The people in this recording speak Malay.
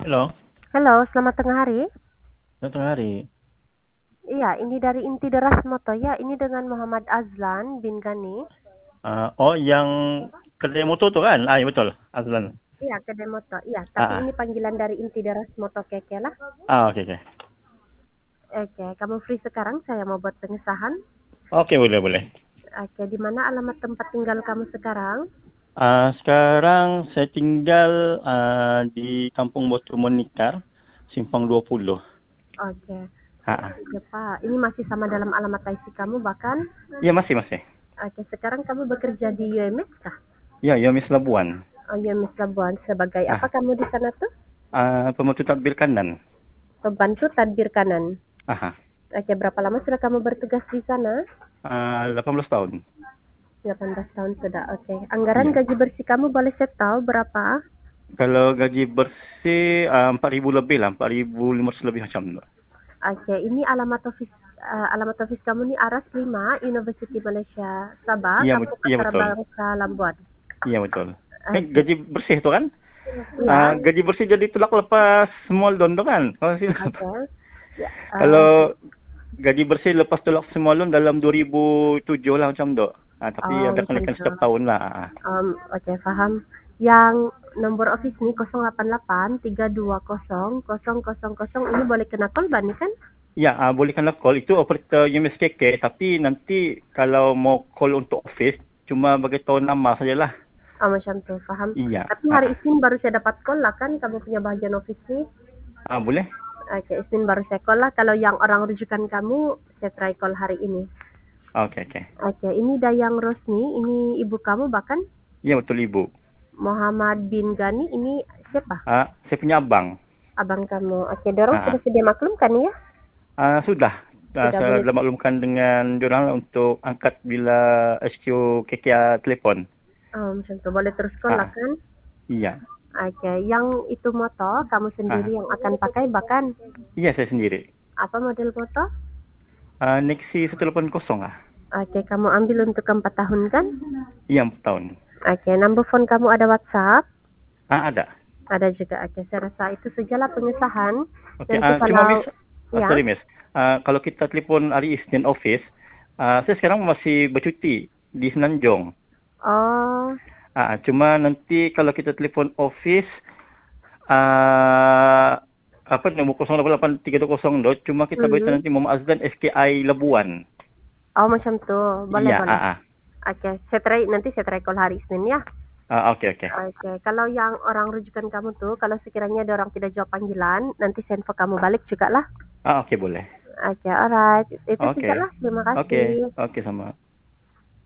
Halo, Halo, selamat tengah hari. selamat tengah hari. Iya, ini dari Inti Deras Moto ya. Ini dengan Muhammad Azlan bin Gani. Oh, yang kedai motor tu kan? Ah, ya betul. Azlan. Iya, kedai moto. Iya, tapi Ah, ini panggilan dari Inti Deras Moto Keke lah. oke, oke. Oke, kamu free sekarang? Saya mau buat pengesahan. Oke, boleh, boleh. Oke, di mana alamat tempat tinggal kamu sekarang? Sekarang saya tinggal di Kampung Batu Monikar, Simpang 20. Oke. Ah, Oke, Pak. Ini masih sama dalam alamat IC kamu bahkan? ya masih, masih. Oke, sekarang kamu bekerja di UMS kah? Ya, Yomis Labuan. Oh, UMS Labuan. Sebagai apa Ah, kamu di sana tuh? Pembantu tadbir kanan. Pembantu tadbir kanan. Ah, Oke, berapa lama sudah kamu bertugas di sana? 18 tahun. 18 tahun sudah, oke. Anggaran Iya. gaji bersih kamu boleh saya tahu berapa? Kalau gaji bersih 4.000 lebih lah, 4.500 lebih macam tu. Oke, ini alamat office kamu ni Aras 5, University Malaysia Sabah, Iya, Kampung iya betul. Antarabangsa Lambuan. Iya betul. Oke, Gaji bersih tu kan? ya, Gaji bersih jadi tulak lepas small loan tu kan? oke. Ya, Kalau gaji bersih lepas tulak small loan dalam 2007 lah macam tu. Tapi ada macam kenaikan tu. setiap tahun lah. Oke, faham. Yang nomor office ni 088 320 0000 ini boleh kena call ban ni kan? Ya, bolehkanlah call. Itu operator UMSKK. Tapi nanti kalau mau call untuk office, cuma bagi tahu nama sajalah. Macam tu, faham. Iya. Tapi hari Isnin baru saya dapat call lah kan, kamu punya bahagian office ni. Boleh? Oke, Isnin baru saya call lah. Kalau yang orang rujukan kamu, saya try call hari ini. Okey, okey. Oke, ini Dayang Rosni, ini ibu kamu bahkan Ya, betul Ibu. Muhammad bin Gani, ini siapa? Saya punya abang. Abang kamu. Oke, dorong Ah, sudah sedia maklum kan ya? Sudah. Sudah Saya boleh. dah maklumkan dengan diorang untuk angkat bila SQ KKR telefon. Macam tu, boleh terus call lah Ah, kan? iya. Oke, yang itu motor kamu Ah, sendiri yang akan pakai bahkan iya saya sendiri. apa model motor? Nexi 180 lah. Oke, kamu ambil untuk 4 tahun kan? Iya, 4 tahun. Oke, number phone kamu ada WhatsApp? Ada. Ada juga. Oke, saya rasa itu sajalah pengesahan. Okey, Nanti cuma Miss, kalau ya, sorry Miss. Kalau kita telefon hari Isnin office, saya sekarang masih bercuti di Semenanjung. oh, Cuma nanti kalau kita telefon office, ah, apa nombor 088320 tu, cuma kita beritahu nanti Muhammad Azlan SKI Labuan. oh macam tu. Boleh, Iya, boleh. Oke, nanti saya try call hari Isnin ya. okey, okey. Oke, kalau yang orang rujukan kamu tuh, kalau sekiranya ada orang tidak jawab panggilan, nanti saya info kamu balik juga lah. Okey boleh. Oke, alright. Itu Okey. sajalah. Terima Okey, kasih. okey sama.